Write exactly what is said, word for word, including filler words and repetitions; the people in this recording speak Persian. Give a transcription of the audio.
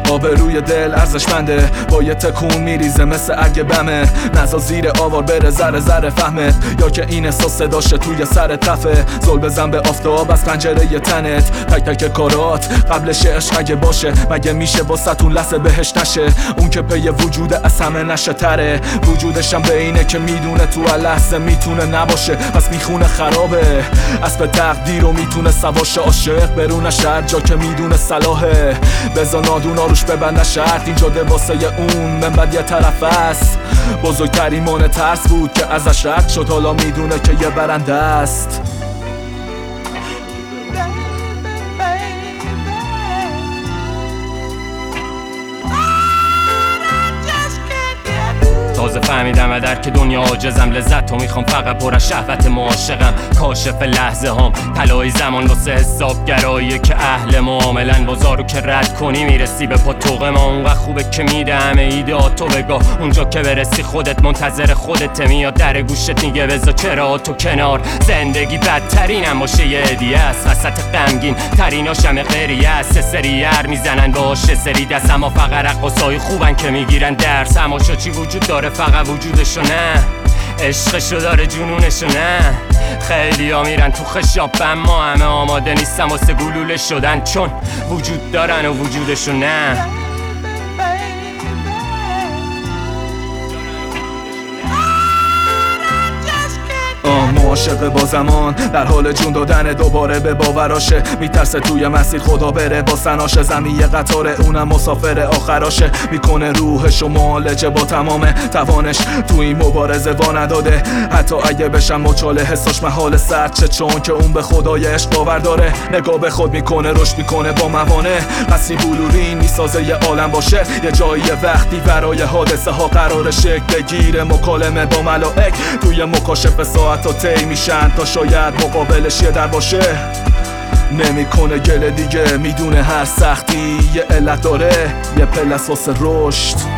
آبروی دل ارزشمنده، با یه تکون میریزه مثل اگه بمه. نزا زیر آوار بره ذره ذره فهمت، یا که این احساس داشته توی سر تفه. زل بزن به آفتاب از پنجره ی تنت، تک تک کارات قبلش عشق اگه باشه. مگه میشه واسه‌تون لحظه بهش نشه؟ اون که پی وجود از همه نشه تره، وجودشم به اینه که میدونه تو هر لحظه میتونه نباشه، پس میخونه خرابه. اسب تقدیر رو میتونه سواشه، عاشق برونه شهر جا که میدونه صلاحه. بزا نادونا روش ببنده شرط، اینجا ده واسه اون من بعد یه طرف است. بزرگترین مانع ترس بود که ازش رد شد، حالا میدونه که یه برنده است. تازه فهمیدم و درک دنیا عاجزم، لذت تو میخوام فقط پر از شهوت معاشقم. کاشف لحظه هام طلای زمان واسه حسابگرایی که اهل معاملن. بازارو که رد کنی میرسی به پاتوق ما، اونقدر خوبه که میده همه ایده تو بگاه. اونجا که برسی خودت منتظر خودت میاد در گوشت میگه بذار چرا تو کنار. زندگی بدترینم باشه یه هدیه است، وسط غمگین تریناش همه غریه است. سه سری هر میزنن باشه سری دست، اما فقط رقصای خوبن که میگیرن درس. اما چی وجود داره فقط وجودشو نه، عشقشو داره جنونشو نه. خیلی ها میرن تو خشاب اما همه آماده نیستن واسه گلوله شدن، چون وجود دارن و وجودشو نه. معاشق با زمان در حال جون دادن دوباره به باوراشه. میترسه توی مسیر خدا بره با سناشه، زمین یه قطاره اونم مسافر آخراشه. میکنه روحش و معالجه با تمام توانش، تو این مبارزه وا نداده. حتی اگه بشم مچاله حساش محال سرد چه، چون که اون به خدای عشق باور داره. نگاه به خود میکنه رشد میکنه با موانع، قصی بلوری میسازه یه عالم باشه. یه جایی وقتی برای حادثه ها قرار شکل بگیره، مکالمه با ملائک توی مکاشفه ساعت ها میشن تا شاید مقابلش یه در باشه. نمیکنه گله دیگه، میدونه هر سختی یه علت داره، یه پل اساس رشد.